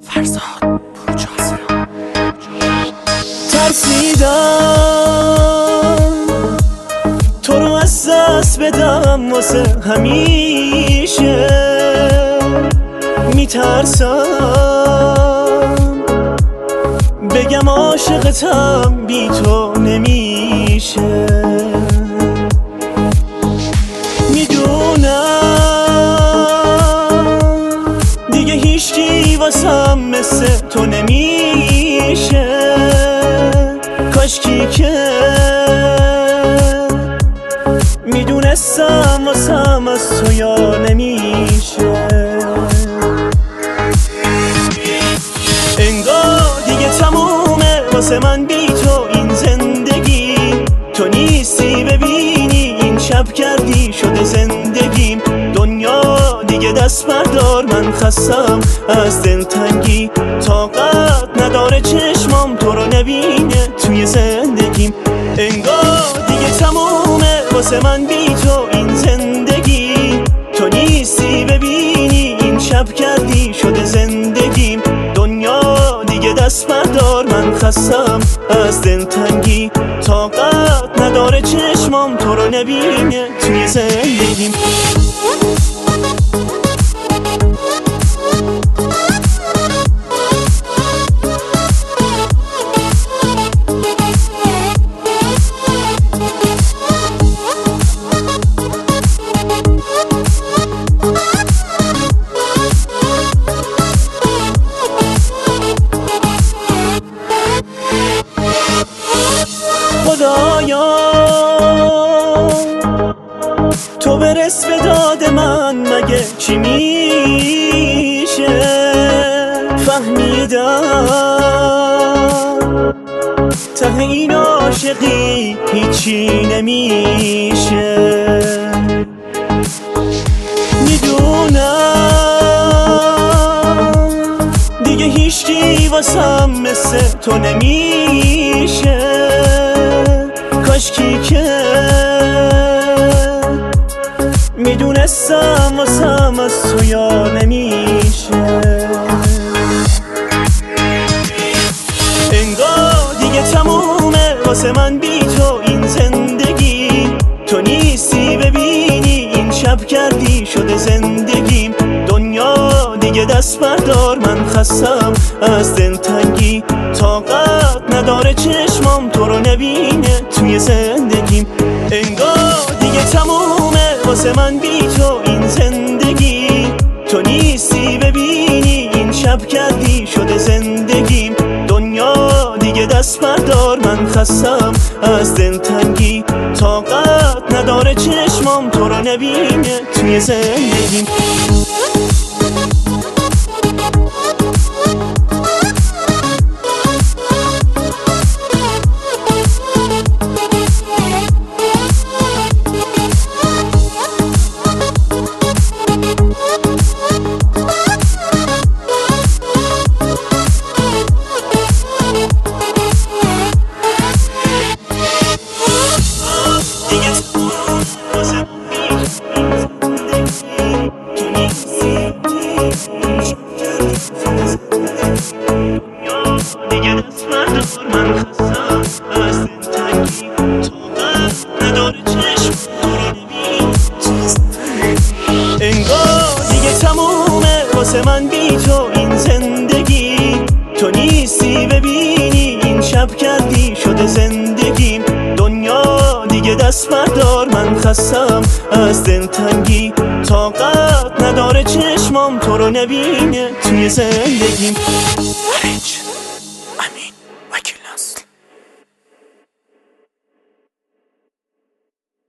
فرزاد بروجازه. ترسیدم تو رو از دست بدم واسه همیشه، میترسم بگم عاشقتم بی تو نمیشه. میدونم دیگه هیچکی واسم مثل تو نمیشه، کاشکی که میدونستم واسم از تو یا نمیشه. انگار دیگه تمومه واسه من بی تو این زندگی، تو نیستی ببینی این شب کردی شده زندگیم. دنیا دیگه دست بردار من خستم از دلتنگی، طاقت نداره چشمام تو رو نبینه توی زندگیم. انگار دیگه تمومه واسه من بی تو این زندگی، تو نیستی ببینی این شب کردی شده زندگیم. دنیا دیگه دست بردار من خستم از دلتنگی، طاقت نداره چشمام تو رو نبینه توی زندگیم. خدایا تو برس به داد من، مگه چی میشه؟ فهمیدم ته این عاشقی هیچی نمیشه. میدونم دیگه هیچکی واسم مثل تو نمیشه، کاشکی که میدونستم واسم از تو یا نمیشه. انگار دیگه تمومه واسه من بی تو این زندگی، تو نیستی ببینی این شب کردی شده زندگیم. دنیا دیگه دست بردار من خستم از دلتنگی، طاقت نداره چشمام تو رو نبینه توی زندگیم. انگار دیگه تمومه واسه من بی تو این زندگی، تو نیستی ببینی این شب کردی شده زندگیم. دنیا دیگه دست بردار من خستم از دلتنگی، طاقت نداره چشمام تو رو نبینه توی زندگیم. انگار دیگه تمومه واسه من بی تو این زندگی، تو نیستی ببینی این شب کردی شده زندگیم. دنیا دیگه دست بردار من خستم از دلتنگی، طاقت نداره چشمام تو رو نبینه توی زندگیم.